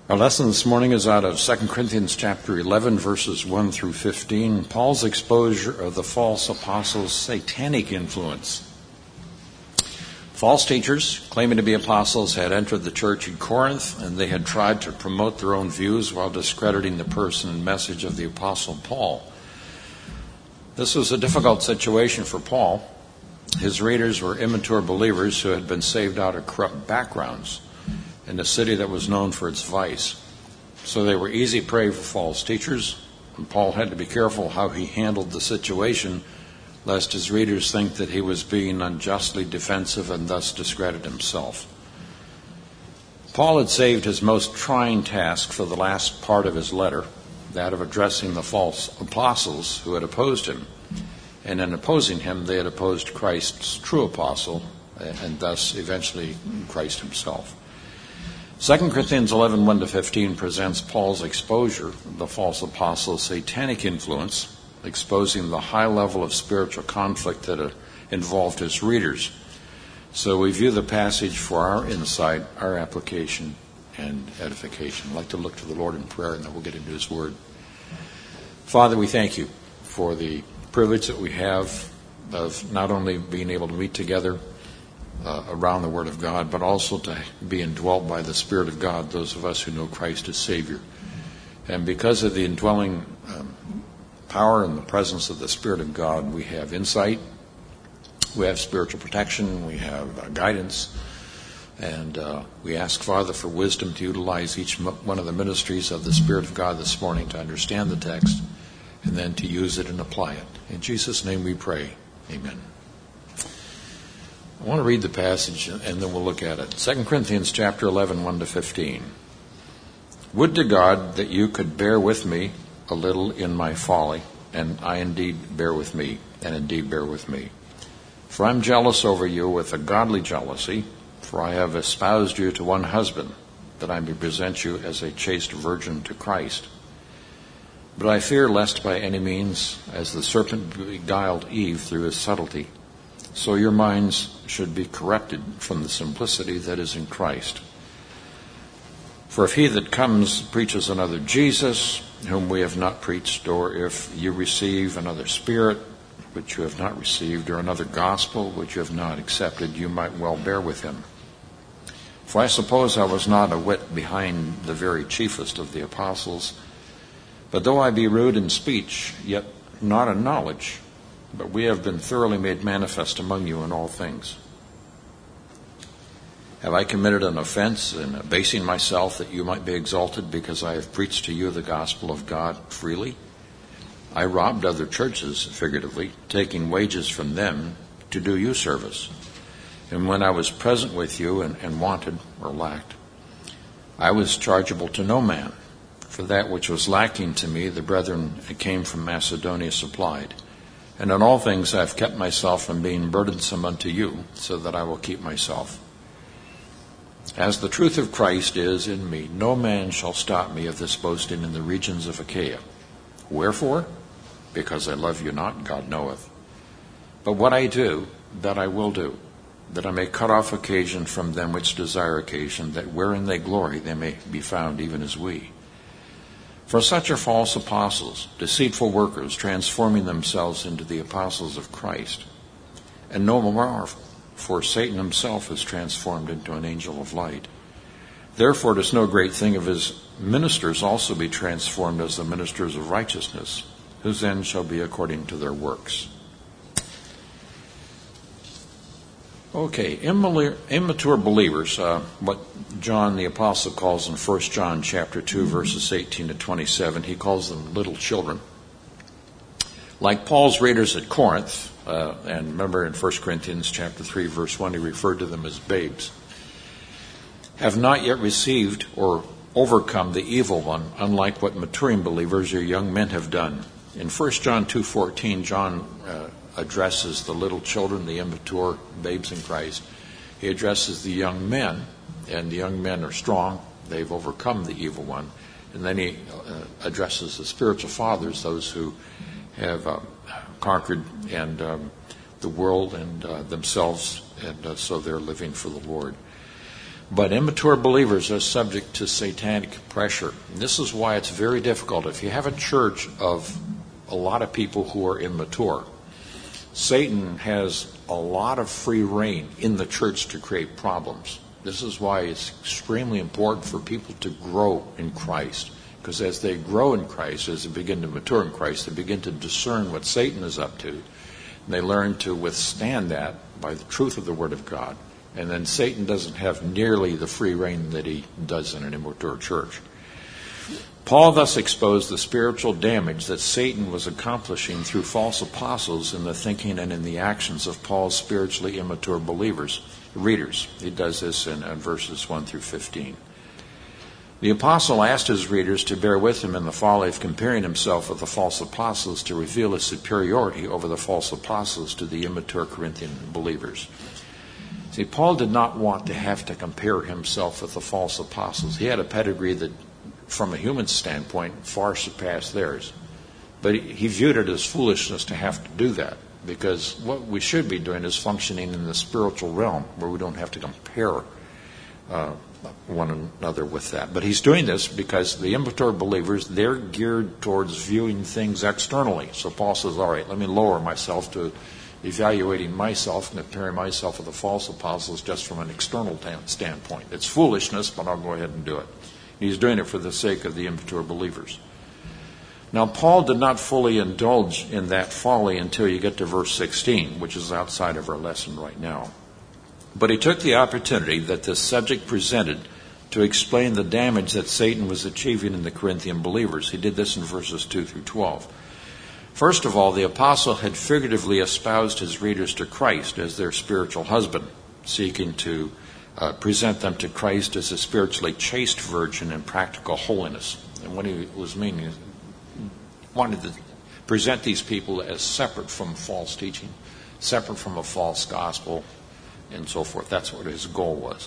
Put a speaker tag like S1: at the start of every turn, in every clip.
S1: Our lesson this morning is out of 2 Corinthians chapter 11, verses 1 through 15, Paul's exposure of the false apostles' satanic influence. False teachers, claiming to be apostles, had entered the church in Corinth, and they had tried to promote their own views while discrediting the person and message of the apostle Paul. This was a difficult situation for Paul. His readers were immature believers who had been saved out of corrupt backgrounds in a city that was known for its vice. So they were easy prey for false teachers, and Paul had to be careful how he handled the situation, lest his readers think that he was being unjustly defensive and thus discredit himself. Paul had saved his most trying task for the last part of his letter, that of addressing the false apostles who had opposed him. And in opposing him, they had opposed Christ's true apostle, and thus eventually Christ himself. 2 Corinthians 11, 1 to 15 presents Paul's exposure of the false apostles' satanic influence, exposing the high level of spiritual conflict that involved his readers. So we view the passage for our insight, our application, and edification. I'd like to look to the Lord in prayer, and then we'll get into His Word. Father, we thank You for the privilege that we have of not only being able to meet together around the Word of God, but also to be indwelt by the Spirit of God, those of us who know Christ as Savior. And because of the indwelling power and the presence of the Spirit of God, we have insight, we have spiritual protection, we have guidance, and we ask, Father, for wisdom to utilize each one of the ministries of the Spirit of God this morning to understand the text and then to use it and apply it. In Jesus' name we pray. Amen. I want to read the passage and then we'll look at it. 2 Corinthians chapter 11, 1 to 15. Would to God that you could bear with me a little in my folly, and I indeed bear with me, and indeed bear with me. For I am jealous over you with a godly jealousy, for I have espoused you to one husband, that I may present you as a chaste virgin to Christ. But I fear lest by any means, as the serpent beguiled Eve through his subtlety, so your minds should be corrupted from the simplicity that is in Christ. For if he that comes preaches another Jesus, whom we have not preached, or if you receive another spirit, which you have not received, or another gospel, which you have not accepted, you might well bear with him. For I suppose I was not a whit behind the very chiefest of the apostles, but though I be rude in speech, yet not in knowledge, but we have been thoroughly made manifest among you in all things. Have I committed an offense in abasing myself that you might be exalted because I have preached to you the gospel of God freely? I robbed other churches, figuratively, taking wages from them to do you service. And when I was present with you and wanted or lacked, I was chargeable to no man. For that which was lacking to me, the brethren came from Macedonia supplied. And in all things I have kept myself from being burdensome unto you, so that I will keep myself. As the truth of Christ is in me, no man shall stop me of this boasting in the regions of Achaia. Wherefore? Because I love you not, God knoweth. But what I do, that I will do, that I may cut off occasion from them which desire occasion, that wherein they glory they may be found even as we. For such are false apostles, deceitful workers, transforming themselves into the apostles of Christ. And no more, for Satan himself is transformed into an angel of light. Therefore it is no great thing if his ministers also be transformed as the ministers of righteousness, whose end shall be according to their works. Okay, immature believers, what John the Apostle calls in 1 John chapter 2, verses 18 to 27, he calls them little children. Like Paul's readers at Corinth, and remember in 1 Corinthians chapter 3, verse 1, he referred to them as babes, have not yet received or overcome the evil one, unlike what maturing believers or young men have done. In 1 John 2:14, John addresses the little children, the immature babes in Christ. He addresses the young men, and the young men are strong. They've overcome the evil one. And then he addresses the spiritual fathers, those who have conquered and the world and themselves, and so they're living for the Lord. But immature believers are subject to satanic pressure. And this is why it's very difficult. If you have a church of a lot of people who are immature, Satan has a lot of free rein in the church to create problems. This is why it's extremely important for people to grow in Christ. Because as they grow in Christ, as they begin to mature in Christ, they begin to discern what Satan is up to. And they learn to withstand that by the truth of the Word of God. And then Satan doesn't have nearly the free rein that he does in an immature church. Paul thus exposed the spiritual damage that Satan was accomplishing through false apostles in the thinking and in the actions of Paul's spiritually immature readers. He does this in verses 1 through 15. The apostle asked his readers to bear with him in the folly of comparing himself with the false apostles to reveal his superiority over the false apostles to the immature Corinthian believers. See, Paul did not want to have to compare himself with the false apostles. He had a pedigree that, from a human standpoint, far surpassed theirs. But he viewed it as foolishness to have to do that, because what we should be doing is functioning in the spiritual realm where we don't have to compare one another with that. But he's doing this because the immature believers, they're geared towards viewing things externally. So Paul says, all right, let me lower myself to evaluating myself and comparing myself with the false apostles just from an external standpoint. It's foolishness, but I'll go ahead and do it. He's doing it for the sake of the immature believers. Now, Paul did not fully indulge in that folly until you get to verse 16, which is outside of our lesson right now. But he took the opportunity that this subject presented to explain the damage that Satan was achieving in the Corinthian believers. He did this in verses 2 through 12. First of all, the apostle had figuratively espoused his readers to Christ as their spiritual husband, seeking to present them to Christ as a spiritually chaste virgin in practical holiness. And what he was meaning is he wanted to present these people as separate from false teaching, separate from a false gospel, and so forth. That's what his goal was.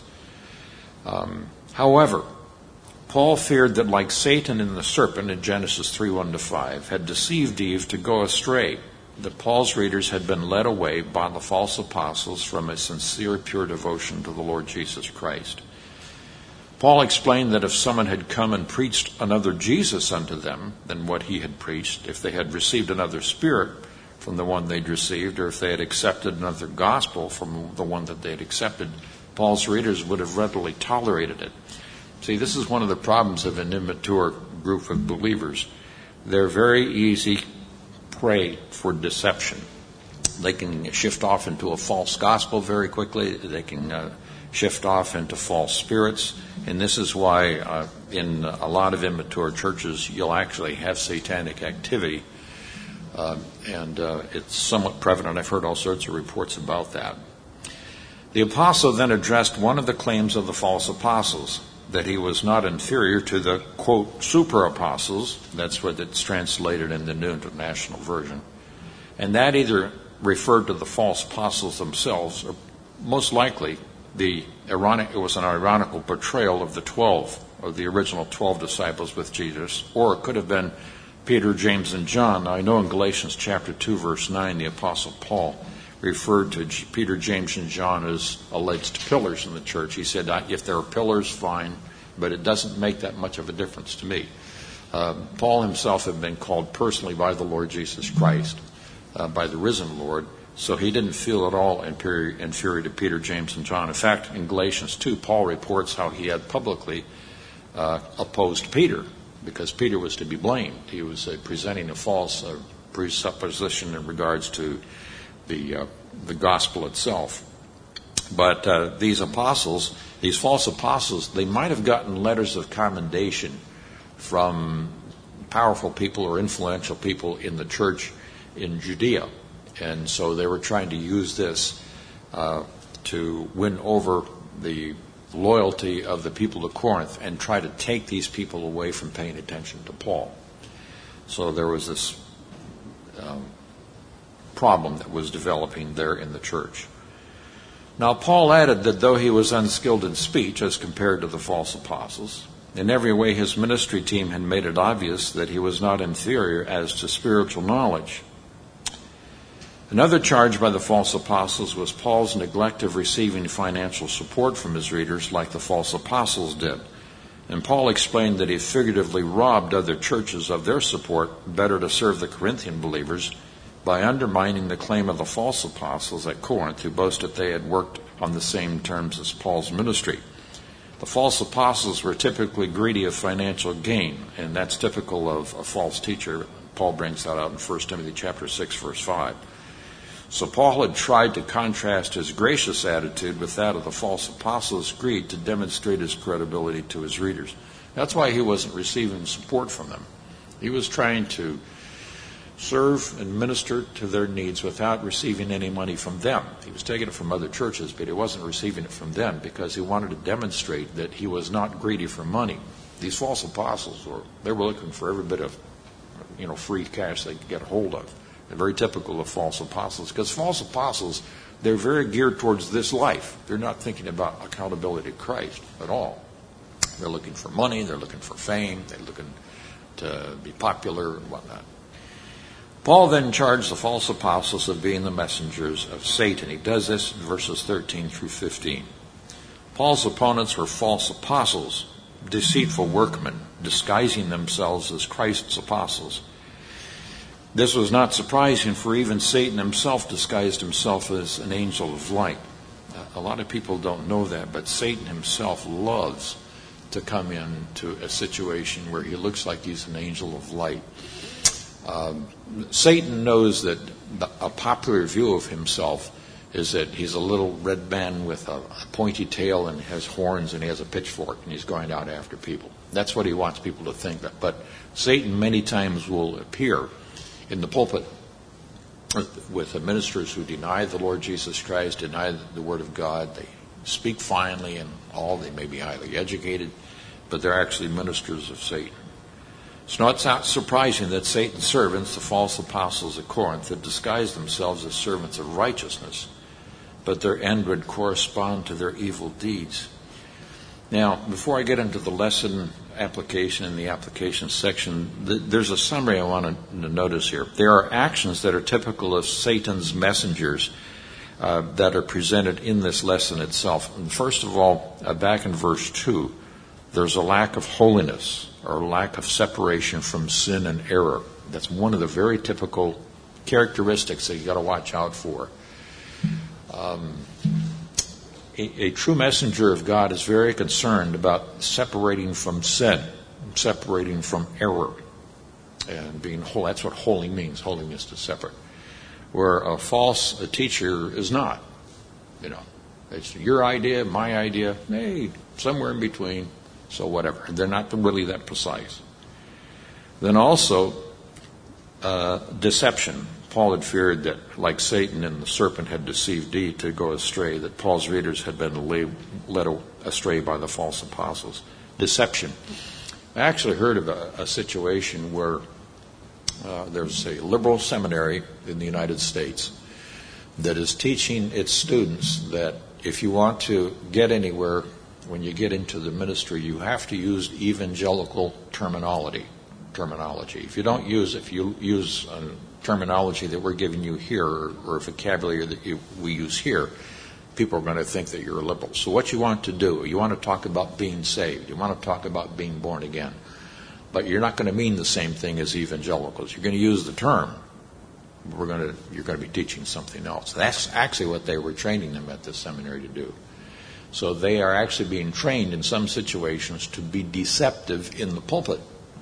S1: However, Paul feared that, like Satan and the serpent in Genesis 3:1-5 had deceived Eve to go astray, that Paul's readers had been led away by the false apostles from a sincere, pure devotion to the Lord Jesus Christ. Paul explained that if someone had come and preached another Jesus unto them than what he had preached, if they had received another spirit from the one they'd received, or if they had accepted another gospel from the one that they'd accepted, Paul's readers would have readily tolerated it. See, this is one of the problems of an immature group of believers. They're very easy prey for deception. They can shift off into a false gospel very quickly. They can shift off into false spirits. And this is why in a lot of immature churches you'll actually have satanic activity. And it's somewhat prevalent. I've heard all sorts of reports about that. The apostle then addressed one of the claims of the false apostles, that he was not inferior to the, quote, super apostles. That's what it's translated in the New International Version. And that either referred to the false apostles themselves, or most likely it was an ironical portrayal of the 12, or the original 12 disciples with Jesus, or it could have been Peter, James, and John. Now, I know in Galatians chapter 2, verse 9, the apostle Paul referred to Peter, James, and John as alleged pillars in the church. He said, if there are pillars, fine, but it doesn't make that much of a difference to me. Paul himself had been called personally by the Lord Jesus Christ, by the risen Lord, so he didn't feel at all inferior to Peter, James, and John. In fact, in Galatians 2, Paul reports how he had publicly opposed Peter, because Peter was to be blamed. He was presenting a false presupposition in regards to the gospel itself. But these false apostles, they might have gotten letters of commendation from powerful people or influential people in the church in Judea. And so they were trying to use this to win over the loyalty of the people of Corinth and try to take these people away from paying attention to Paul. So there was this problem that was developing there in the church. Now, Paul added that though he was unskilled in speech as compared to the false apostles, in every way his ministry team had made it obvious that he was not inferior as to spiritual knowledge. Another charge by the false apostles was Paul's neglect of receiving financial support from his readers like the false apostles did. And Paul explained that he figuratively robbed other churches of their support better to serve the Corinthian believers by undermining the claim of the false apostles at Corinth who boasted they had worked on the same terms as Paul's ministry. The false apostles were typically greedy of financial gain, and that's typical of a false teacher. Paul brings that out in 1 Timothy chapter 6, verse 5. So Paul had tried to contrast his gracious attitude with that of the false apostles' greed to demonstrate his credibility to his readers. That's why he wasn't receiving support from them. He was trying to serve and minister to their needs without receiving any money from them. He was taking it from other churches, but he wasn't receiving it from them because he wanted to demonstrate that he was not greedy for money. These false apostles were looking for every bit of free cash they could get a hold of. They're very typical of false apostles, because false apostles, they're very geared towards this life. They're not thinking about accountability to Christ at all. They're looking for money, they're looking for fame, they're looking to be popular and whatnot. Paul then charged the false apostles of being the messengers of Satan. He does this in verses 13 through 15. Paul's opponents were false apostles, deceitful workmen, disguising themselves as Christ's apostles. This was not surprising, for even Satan himself disguised himself as an angel of light. A lot of people don't know that, but Satan himself loves to come into a situation where he looks like he's an angel of light. Satan knows that a popular view of himself is that he's a little red man with a pointy tail and has horns and he has a pitchfork and he's going out after people. That's what he wants people to think. But Satan many times will appear in the pulpit with the ministers who deny the Lord Jesus Christ, deny the Word of God. They speak finely and all. They may be highly educated, but they're actually ministers of Satan. It's not surprising that Satan's servants, the false apostles at Corinth, had disguised themselves as servants of righteousness, but their end would correspond to their evil deeds. Now, before I get into the lesson application in the application section, there's a summary I want to notice here. There are actions that are typical of Satan's messengers that are presented in this lesson itself. And first of all, back in verse 2, there's a lack of holiness or lack of separation from sin and error. That's one of the very typical characteristics that you've got to watch out for. A true messenger of God is very concerned about separating from sin, separating from error, and being holy. That's what holy means. Holiness to separate. Where a false teacher is not. It's your idea, my idea, somewhere in between. So whatever. They're not really that precise. Then also, deception. Paul had feared that, like Satan and the serpent had deceived Eve to go astray, that Paul's readers had been led astray by the false apostles. Deception. I actually heard of a situation where there's a liberal seminary in the United States that is teaching its students that if you want to get anywhere when you get into the ministry, you have to use evangelical terminology. If you don't use, if you use terminology that we're giving you here or vocabulary that we use here, people are going to think that you're a liberal. So what you want to do, you want to talk about being saved. You want to talk about being born again. But you're not going to mean the same thing as evangelicals. You're going to use the term. You're going to be teaching something else. That's actually what they were training them at this seminary to do. So they are actually being trained in some situations to be deceptive in the pulpit.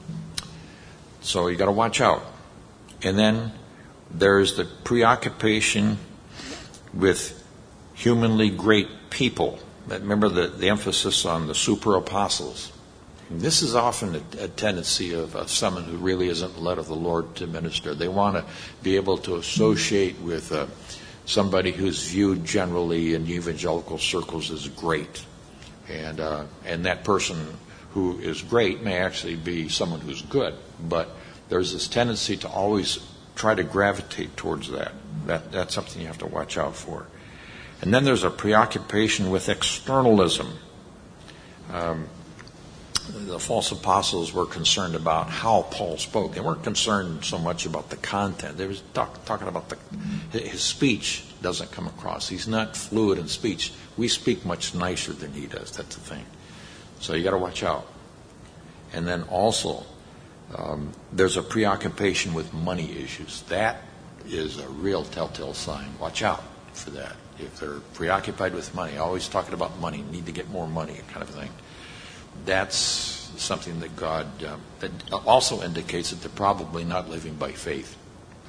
S1: So you got to watch out. And then there's the preoccupation with humanly great people. Remember the emphasis on the super apostles. And this is often a tendency of someone who really isn't led of the Lord to minister. They want to be able to associate with somebody who's viewed generally in evangelical circles as great. And that person who is great may actually be someone who's good. But there's this tendency to always try to gravitate towards that. That's something you have to watch out for. And then there's a preoccupation with externalism. the false apostles were concerned about how Paul spoke. They weren't concerned so much about the content. They were talking about his speech doesn't come across. He's not fluid in speech. We speak much nicer than he does. That's the thing. So you got to watch out. And then also, there's a preoccupation with money issues. That is a real telltale sign. Watch out for that. If they're preoccupied with money, always talking about money, need to get more money, kind of thing. That's something that God that also indicates that they're probably not living by faith.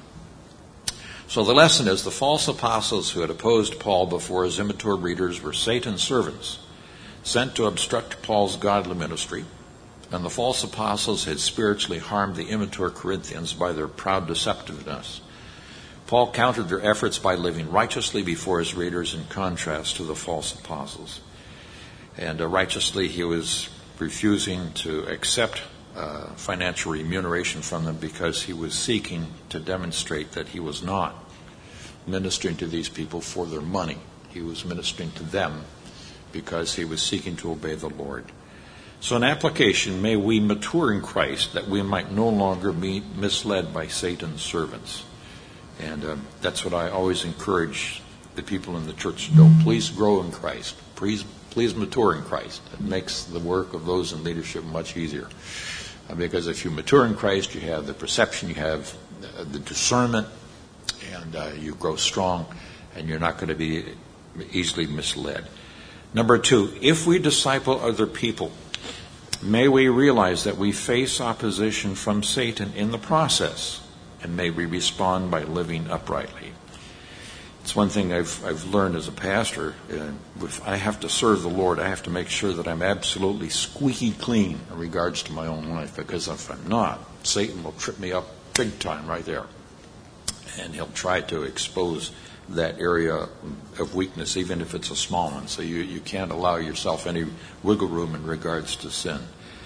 S1: So the lesson is the false apostles who had opposed Paul before his immature readers were Satan's servants, sent to obstruct Paul's godly ministry, and the false apostles had spiritually harmed the immature Corinthians by their proud deceptiveness. Paul countered their efforts by living righteously before his readers in contrast to the false apostles. And righteously, he was refusing to accept financial remuneration from them because he was seeking to demonstrate that he was not ministering to these people for their money. He was ministering to them because he was seeking to obey the Lord. So in application, may we mature in Christ that we might no longer be misled by Satan's servants. And that's what I always encourage the people in the church to do. Please grow in Christ. Please mature in Christ. It makes the work of those in leadership much easier. Because if you mature in Christ, you have the perception, you have the discernment, and you grow strong, and you're not going to be easily misled. Number 2, if we disciple other people, may we realize that we face opposition from Satan in the process, and may we respond by living uprightly. It's one thing I've learned as a pastor. If I have to serve the Lord, I have to make sure that I'm absolutely squeaky clean in regards to my own life, because if I'm not, Satan will trip me up big time right there. And he'll try to expose that area of weakness, even if it's a small one. So you can't allow yourself any wiggle room in regards to sin.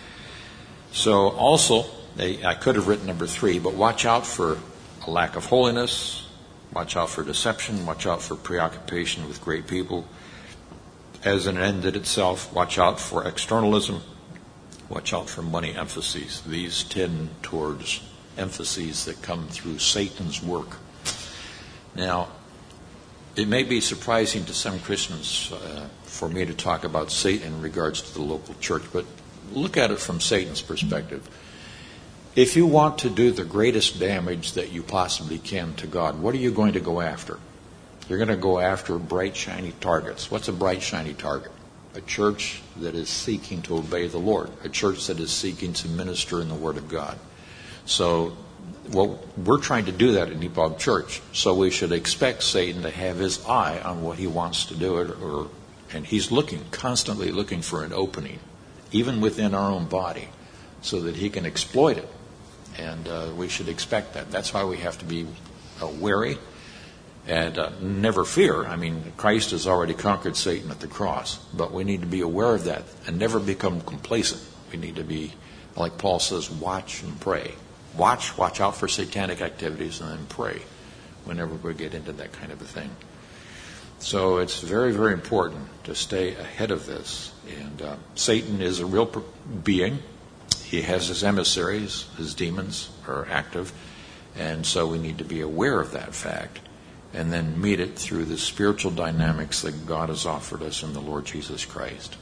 S1: So also, I could have written number 3, but watch out for a lack of holiness. Watch out for deception. Watch out for preoccupation with great people as an end in itself. Watch out for externalism. Watch out for money emphases. These tend towards emphases that come through Satan's work. Now, it may be surprising to some Christians for me to talk about Satan in regards to the local church, but look at it from Satan's perspective. If you want to do the greatest damage that you possibly can to God, what are you going to go after? You're going to go after bright, shiny targets. What's a bright, shiny target? A church that is seeking to obey the Lord. A church that is seeking to minister in the Word of God. So, we're trying to do that in Nepal Church. So we should expect Satan to have his eye on what he wants to do, and he's constantly looking for an opening, even within our own body, so that he can exploit it. And we should expect that. That's why we have to be wary and never fear. I mean, Christ has already conquered Satan at the cross, but we need to be aware of that and never become complacent. We need to be, like Paul says, watch and pray. Watch out for satanic activities, and then pray whenever we get into that kind of a thing. So it's very, very important to stay ahead of this. And Satan is a real being. He has his emissaries, his demons are active, and so we need to be aware of that fact and then meet it through the spiritual dynamics that God has offered us in the Lord Jesus Christ.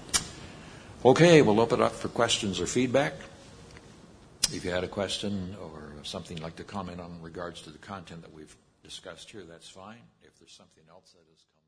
S1: Okay, we'll open it up for questions or feedback. If you had a question or something you'd like to comment on in regards to the content that we've discussed here, that's fine. If there's something else that has come